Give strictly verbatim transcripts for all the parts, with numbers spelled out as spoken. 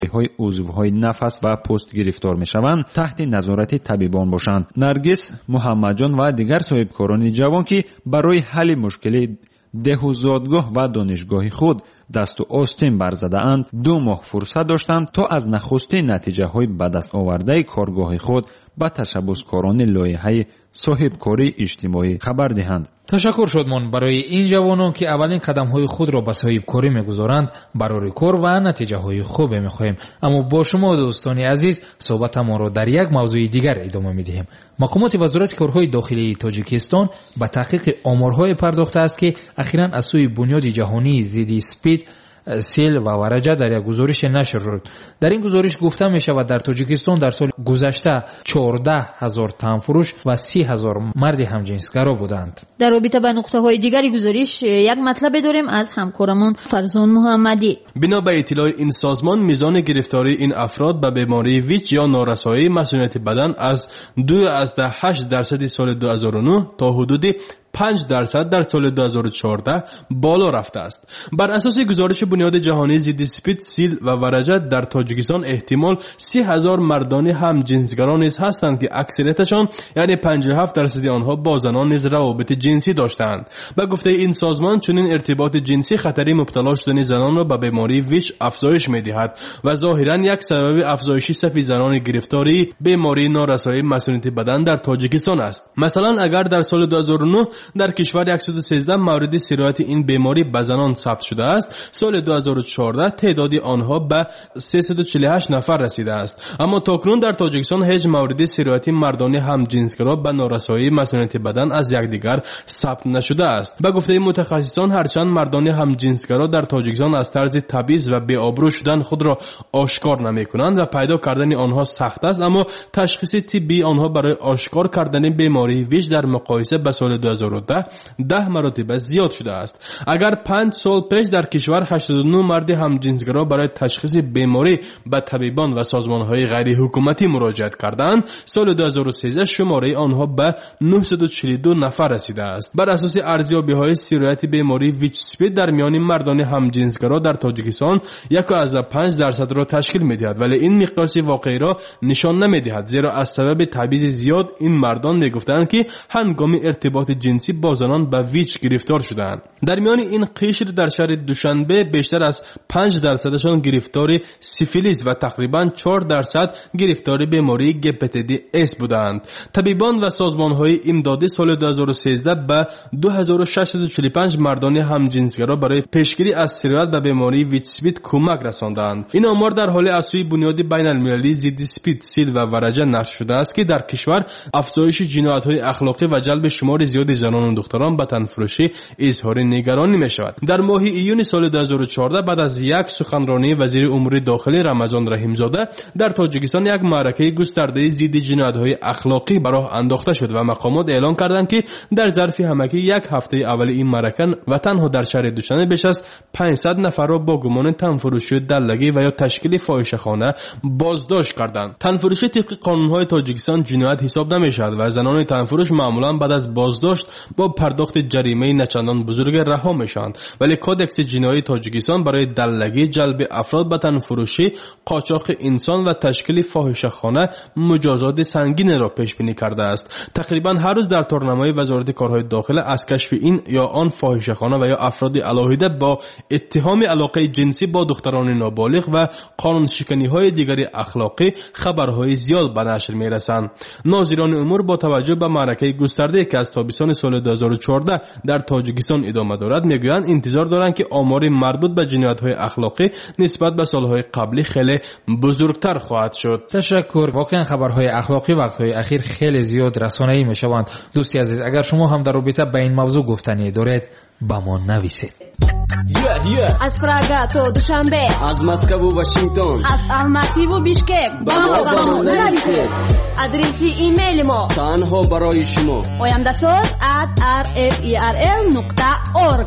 های عضوهای نفس و پوست گرفتار می شوند تحت نظارت طبیبان باشند. نرگس محمدجان و دیگر صاحبکاران جوان که برای حل مشکل ده و زادگاه و دانشگاه خود دست و آستین برزده اند دو ماه فرصت داشتند تا از نخستین نتیجه های به دست آورده کارگاه خود به تشبثکاران لایحه صاحبکاری اجتماعی خبر دهند. تشکر شدمان برای این جوانان که اولین قدم های خود را به صاحبکاری میگذارند. برای کار و نتیجه های خوب میخواهیم. اما با شما دوستان عزیز صحبت ما را در یک موضوع دیگر ادامه میدهیم. مقامات وزارت کارهای داخلی تاجیکستان به تحقیق آمارهای پرداخته است که اخیراً از سوی بنیاد جهانی ضد اسپید، سیل و ورجه در یک گزارش نشر شد. در این گزارش گفته می شود در تاجیکستان در سال گذشته چهارده هزار تنفروش و سی هزار مرد همجنسگرا بودند. در رابطه با نقطه های دیگری گزارش یک مطلب داریم از همکارمون فرزان محمدی. بنا به اطلاع این سازمان میزان گرفتاری این افراد به بیماری ویچ یا نارسایی مسئولیت بدن از دو از هشت درصد سال دو هزار و نه تا حدود پنج درصد در سال دو هزار و چهارده بالا رفته است. بر اساس گزارش بنیاد جهانی ضد اسپید، سیل و ورجه در تاجیکستان احتمال سی هزار مردان همجنسگرا نیز هستند که اکثریتشان یعنی پنجاه و هفت درصد آنها با زنان نیز روابط جنسی داشتند. به گفته این سازمان چنین ارتباط جنسی خطری مبتلا شدن زنان را به بیماری ویچ افزایش می‌دهد و ظاهراً یک سبب افزایش صف زنان گرفتاری بیماری نارسایی مسئولیت بدن در تاجیکستان است. مثلا اگر در سال دو هزار و نه در کشور صد و سیزده مورد سرایت این بیماری به زنان ثبت شده است، سال دو هزار و چهارده تعداد آنها به سیصد و چهل و هشت نفر رسیده است. اما تاکنون در تاجیکستان هیچ مورد سرایت مردان همجنسگرا به نارسایی مسئولیت بدن از یکدیگر ثبت نشده است. به گفته متخصصان هرچند مردان همجنسگرا در تاجیکستان از طرز تبعیض و بی‌آبرو شدن خود را آشکار نمی‌کنند و پیدا کردن آنها سخت است، اما تشخیص طبی آنها برای آشکار کردن بیماری ویچ در مقایسه با سال دو هزار و ده ده مراتب زیاد شده است. اگر پنج سال پیش در کشور هشتاد و نه مرد همجنسگرا برای تشخیص بیماری به طبیبان و سازمان‌های غیر حکومتی مراجعت کردند، سال دو هزار و سیزده شماره آنها به نهصد و چهل و دو نفر رسیده است. بر اساس ارزیابی‌های سرایت بیماری ویچ اسپید در میان مردان همجنسگرا در تاجیکستان یک از پنج درصد را تشکیل می‌دهد، ولی این مقیاس واقعی را نشان نمی‌دهد، زیرا از سبب تبعیض زیاد این مردان می‌گفتند که هنگام ارتباط جنسی با زنان به ویچ گرفتار شدند. در میان این قشر در شهر دوشنبه بیشتر از پنج درصدشان گرفتار سیفیلیس و تقریباً چهار درصد گرفتار بیماری گپتیدی اس بودند. طبیبان و سازمان‌های امدادی سال دو هزار و سیزده به دو هزار و ششصد و چهل و پنج مردان همجنسگرا برای پیشگیری از سرایت به بیماری ویچ اسپید کمک رساندند. این آمار در حال از سوی بنیاد بین‌المللی ضد اسپید، سیل و ورجه نشر شده است که در کشور افزایش جنایت‌های اخلاقی و جلب شمار زیاد زنان و دختران به تنفروشی اظهار نگرانی می شود. در ماه ایون سال دو هزار و چهارده بعد از یک سخنرانی وزیر امور داخلی رمضان رحیمزاده در تاجیکستان یک معرکه گسترده ضد جنایت‌های اخلاقی به راه انداخته شد و مقامات اعلام کردند که در ظرف همکی یک هفته اول این معرکه و تنها در شهر دوشنبه بیش از پانصد نفر را با گمان تنفروشی، دلگی و یا تشکیل فاحشه‌خانه بازداشت کردند. تنفروشی طبق قانون‌های تاجیکستان جنایت حساب نمی‌شود و زنان تنفروش معمولاً بعد از بازداشت با پرداخت جریمه نچندان بزرگ رها میشوند، ولی کودکس جنایی تاجیکستان برای دلگی، جلب افراد به تنفروشی، قاچاق انسان و تشکیل فاحشه‌خانه مجازات سنگین را پیش بینی کرده است. تقریبا هر روز در تورنمای وزارت کارهای داخله از کشف این یا آن فاحشه‌خانه و یا افراد علاهیده با اتهام علاقه جنسی با دختران نابالغ و قانون شکنی‌های دیگری اخلاقی خبرهای زیاد به نشر می‌رسند. ناظران امور با توجه به معرکه گسترده که از تابستان سال دو هزار و چهارده در تاجیکستان ادامه دارد میگویند انتظار دارند که آمار مربوط به جنایت‌های اخلاقی نسبت به سال‌های قبلی خیلی بزرگتر خواهد شد. تشکر. واقعا خبرهای اخلاقی وقت‌های اخیر خیلی زیاد رسانه‌ای میشوند. دوستی عزیز، اگر شما هم در رابطه با این موضوع گفتنی دارید با ما نویسید. Yeah, yeah. از پراگا تا دوشنبه، از مسکو و واشنگتن، از الماتی و بیشکک با ما با ما نویسید. ادرس ایمیل ما تنها برای شما oyamdasoz at r f e r l nokta org.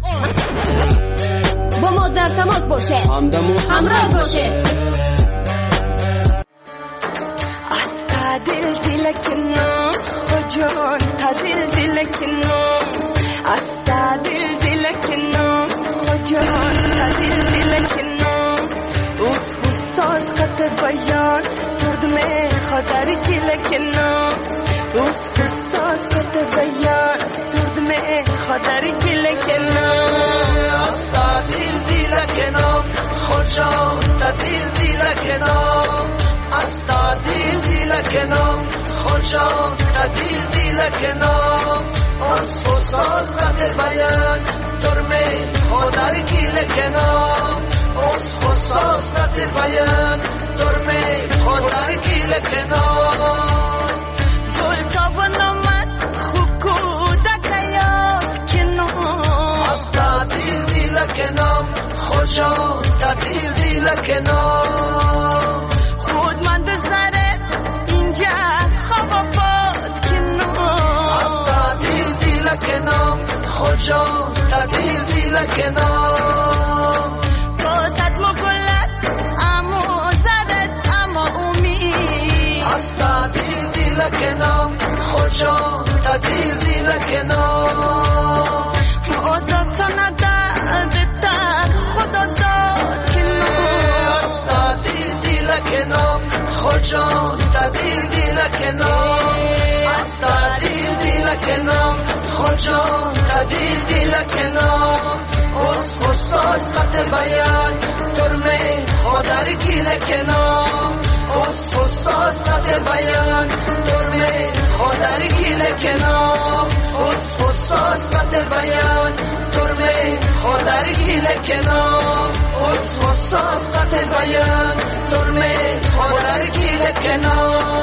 با ما در تماس باشه، همدم و همراه باشه. تعدل دلكنا خجان تعدل دلكنا استعدل دلكنا خجان تعدل دلكنا وصف الصاص قد بیان درد میں خطر کی لکنا اس حساس کت بیان درد میں خطر کی لکنا استا دل دل لکنا خوشا تدل دل لکنا استا دل دل لکنا خوشا تدل دل لکنا اس حساس کت بیان درد میں خطر کی لکنا اس حساس کت بیان درد میں خطر کی لکنا گل کا ونمت خکود کیا کنو استا دل دل لکنا خوشا تدل دل لکنا خودمند سرت اینجا خواب باد کنو استا دل دل لکنا خوشا تدل دل لکنا کاتت مگلت امو زرت اما امید استا دل دل لکنا خوشا تدل دل لکنا عادت ندارد خدا داد کنو استا دل دل لکنا خوشا تدل دل لکنا استا دل دل لکنا خوشا تدل دل لکنا اس حساس قط بیان ترمه خودر کی لکنا اس حساس قط بیان ترمه خودر کی لکنا اس حساس قط بیان ترمه خودر کی لکنا اس حساس قط بیان ترمه خودر کی لکنا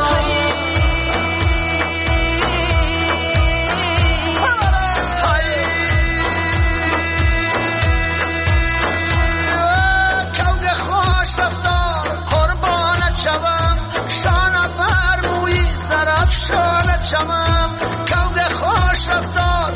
شمم کود خوش رفتار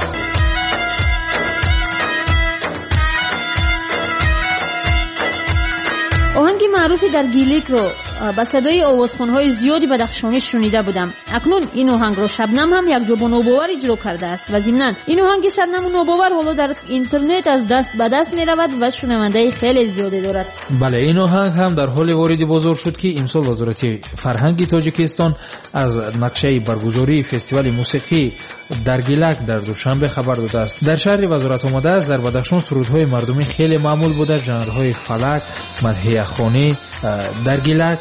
آهنگ معروفی در گیلیک رو با صدای آوازخوان‌های زیادی بدخشانی شنیده بودم. اکنون این آهنگ رو شبنم هم یک جا با نوباور اجرا کرده است و ضمناً این آهنگ شبنم و نوباور حالا در اینترنت از دست به دست می رود و شنونده خیلی زیادی دارد. بله این آهنگ هم در حال واردی بزرگ شد که امسال وزارت فرهنگ تاجیکستان از نقشه برگزاری فستیوال موسیقی در گیلک در دوشنبه خبر داده است. در شهر وزارت آمده است در بدخشان سرودهای مردمی خیلی معمول بوده، ژانرهای فلک، مدحیه خوانی، در گیلک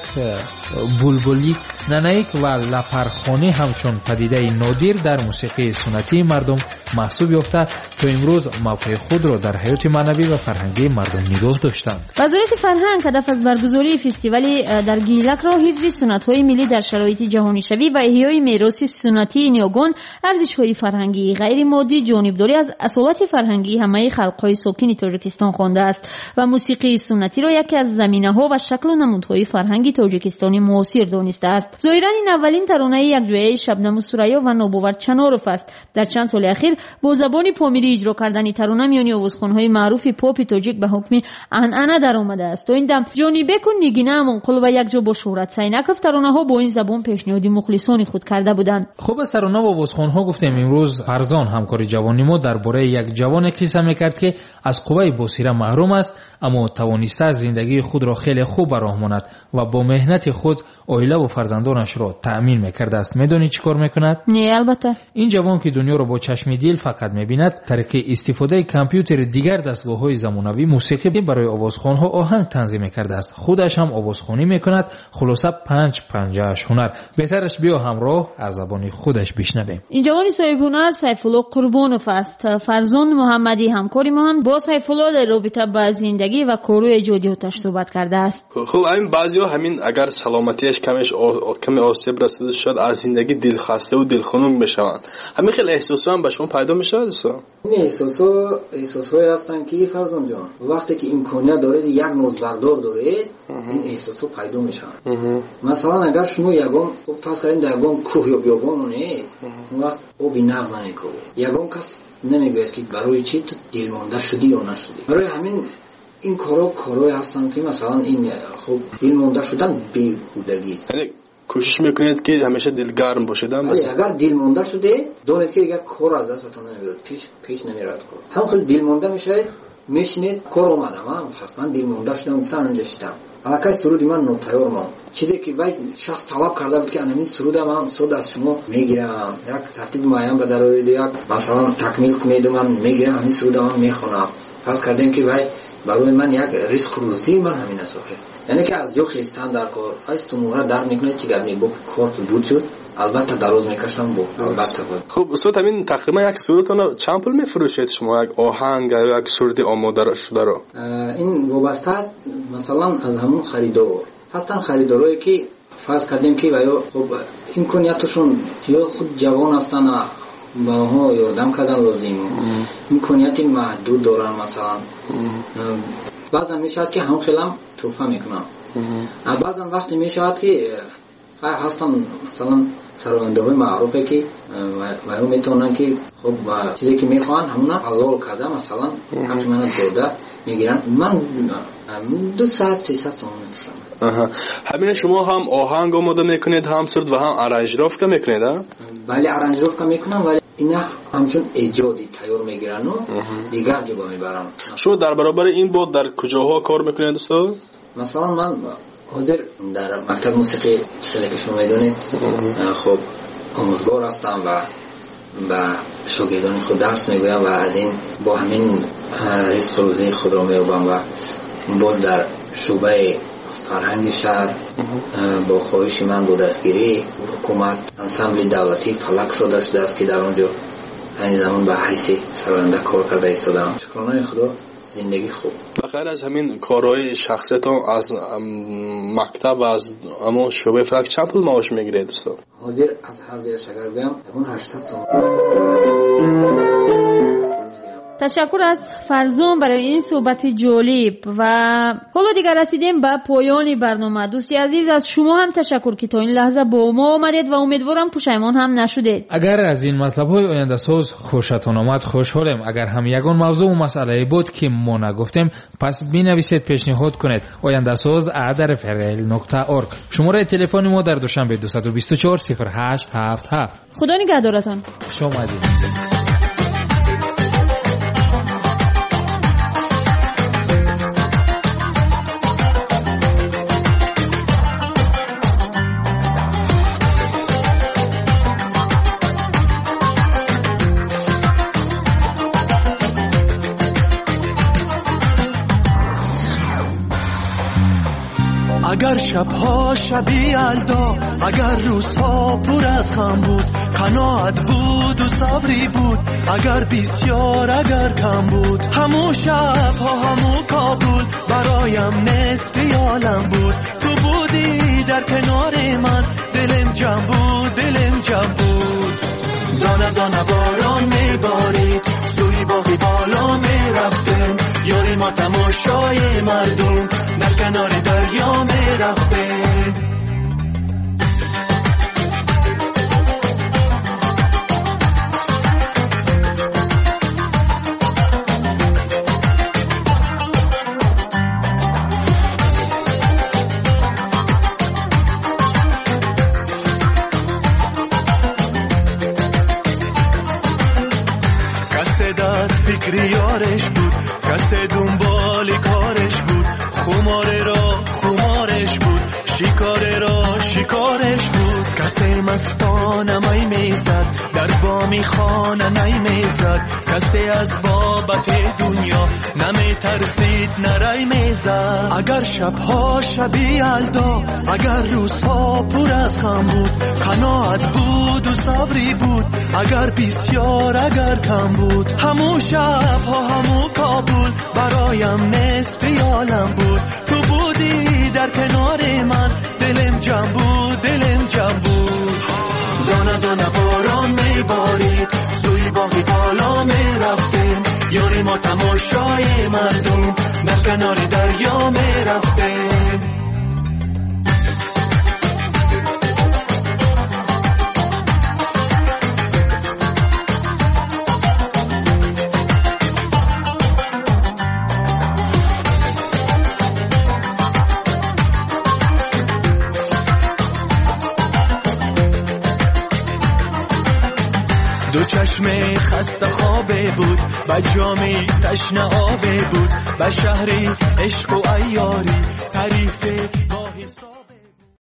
بولبولیک، ننایک و لپرخوانی همچون پدیده نادر در موسیقی سنتی مردم محسوب یافته تا امروز موقع خود را در حیات معنوی و فرهنگی مردم نگاه داشتند. وزارت فرهنگ هدف از برگزاری فستیوال در گیلک را حفظ سنت‌های ملی در شرایط جهانی شوی و احیای میراث سنتی نیاگان، ارزش‌های فرهنگی غیر مادی، جانبداری از اصالت فرهنگی همه خلق‌های ساکن تاجیکستان خوانده است و موسیقی سنتی را یکی از زمینه‌ها و شکل و نمودهای فرهنگی تاجیکستانی معاصر دانسته است. ظاهراً این اولین ترانه یکجایی شبنم و سریا و نوباور چناروف است. در چند سال اخیر با زبان پامیری اجرا کردن ترانه میانی آوازخوان‌های معروف پاپ تاجیک به حکم عنعنه در آمده است. تا این دم جانی بک و نیگینه منقل و یکجا با شهرت سینکف ترانه‌ها با این زبان پیشنهادی مخلصان خود کرده بودند. خوب از ترانه و آوازخوان‌ها گفتیم امروز فرزان همکار جوانی ما درباره یک جوان قصه می‌کرد که از قوه بصیره محروم است اما توانسته زندگی خود را خیلی خوب راه ماند و با مهنت خود عائله و فرزندانش را تأمین می‌کرده است. می‌دونی چیکار می‌کند؟ نه البته. این جوان که دنیا را با چشم دل فقط می‌بیند، طریق استفاده کامپیوتر دیگر دستگاه‌های زمانوی موسیقی برای آوازخوان‌ها آهنگ تنظیم می‌کرده است. خودش هم آوازخوانی می‌کند. خلاصه پنج پنجه‌اش هنر. بهترش بیا همراه از زبان خودش بشنویم. این جوانی صاحب هنر سیف‌الله قربانوف است. فرزان محمدی همکاری ما هم با سیف‌الله در رابطه با زندگی و کارهای ایجادیاتش صحبت کرده است. خب همین بعضی‌ها همین اگر سلامتیش کمش کمی آسیب رسیده شد از زندگی دلخسته و دلخنک میشوند. همین خیلی احساسا هم به شما پیدا میشه دوستا؟ این احساسا احساسایی هستن که فرزان جان وقتی که امکانیت دارید یک نوزبردار دارید این احساسا پیدا میشن. مثلا اگر شما یگان فرض کنید در یگان کوه یا بیابانید اون وقت آبی نغز نمیکنه یگان کس نمیگوید که برای چی تو دلمانده شدی یا نشدی. برای همین این کارا کارای هستن که مثلا این خب دلمانده شدن بیهودگی است. یعنی کوشش میکنید که همیشه دلگرم باشید. اگر دلمانده شده دانید که دیگه کار از دستتون نمیاد، پیش پیش نمیرد کار. هم خیلی دلمانده میشه میشینید کار اومدم من اصلا دیر مونده شدم گفتم نشستم الکی سرودی من نوتیور مون چیزی که وای شخص طلب کرده بود که همین سرود من سود از شما میگیرم یک ترتیب معین به ضروری یک مثلا تکمیل کنید من میگیرم همین سرود من میخونم پس کردیم که وای برای من یک ریسک روزی من همین است یعنی که از جو خیستان در کار از تو مورد در میکنه چی گرمی بو کار که بود شد البته دروز میکشم بود البته بود. خب استاد همین تقریبا یک سرودتون چند پول میفروشید شما یک آهنگ یا یک سرود آماده شده رو؟ این وابسته است مثلا از همون خریدار هستن خریدارایی که فرض کردیم که ویا خب امکانیاتشون یا خود جوان هستن باها یادم کردن لازم امکانیاتی محدود دارن مثلا بعضا میشود که هم خیلی توفه میکنن بعضا وقتی میشود که هستن مثلا سرونده های معروفه که و هم میتونن که خب چیزی که میخوان همونا حلال کرده مثلا همچه من داده میگیرن من دو ساعت سی ساعت سامون میشم. همین شما هم آهنگ آماده میکنید هم سرد و هم ارنجروفکا میکنید ها؟ بله ارنجروفکا میکنم ولی اینا همچون ایجادی تیار میگیرن و دیگر جبا میبرن. شما در برابر این بود در کجاها کار میکنید دوستان؟ مثلا من حاضر در مکتب موسیقی خیلی که شما میدونید خب آموزگار هستم و با شاگردان خود درس میگویم و از این با همین رزق روزی خود را مییابم و باز در شعبه فرهنگ شهر با خواهش من با دستگیری حکومت انسامبل دولتی فلک شده شده است که در اونجا این زمان به حیث سرانده کار کرده ایستادم. شکرانه خدا زندگی خوب. بخیر از همین کارهای شخصیتون از مکتب و از اما شعبه فلک چند پول معاش میگیرید دوستان؟ حاضر از هر دیگر شگر بیم اون هشتصد سوم. تشکر از فرزون برای این صحبت جالب و حالا دیگر رسیدیم به پایان برنامه. دوستی عزیز از شما هم تشکر که تا این لحظه با ما آمدید و امیدوارم پشیمان هم نشدید. اگر از این مطلب های آینده ساز خوشتون آمد خوشحالم. اگر هم یگان موضوع و مسئله بود که ما نگفتیم پس بنویسید پیشنهاد کنید آینده ساز ات رفرل نقطه اورگ. شماره تلفن ما در دوشنبه دو دو چهار صفر هشت هفت هفت. خدا نگهدارتان. خوش آمدید. اگر شبها شبی الدا اگر روزها پر از غم بود قناعت بود و صبری بود اگر بسیار اگر کم بود همو شبها همو کابل برایم نصف عالم بود تو بودی در کنار من دلم جمع بود دلم جمع بود دانه دانه باران میبارید سوی باقی بالا میرفتم یاری ما تماشای مردم در کنار دریا میرفتم کسی در فکر یارش بود کسی دنبال کارش بود خماره را خمارش بود شکاره را شکارش بود کسی مستانه می میزد در بامی خانه نی میزد کسی از بابت دنیا نمی ترسید نرای میزد اگر شبها شبی الدا اگر روزها پر از غم بود قناعت بود و صبری بود اگر بسیار اگر کم بود همو شبها همو کابل برایم نصف عالم بود تو بودی در کنار من دلم جمع بود دلم جمع بود دانه دانه باران میبارید سوی باقی بالا میرفتیم یاری ما تماشای مردم در کنار دریا میرفتیم دو چشم خسته خوابه بود، به جامی تشنه آبه بود، به شهری عشق و عیاری تعریف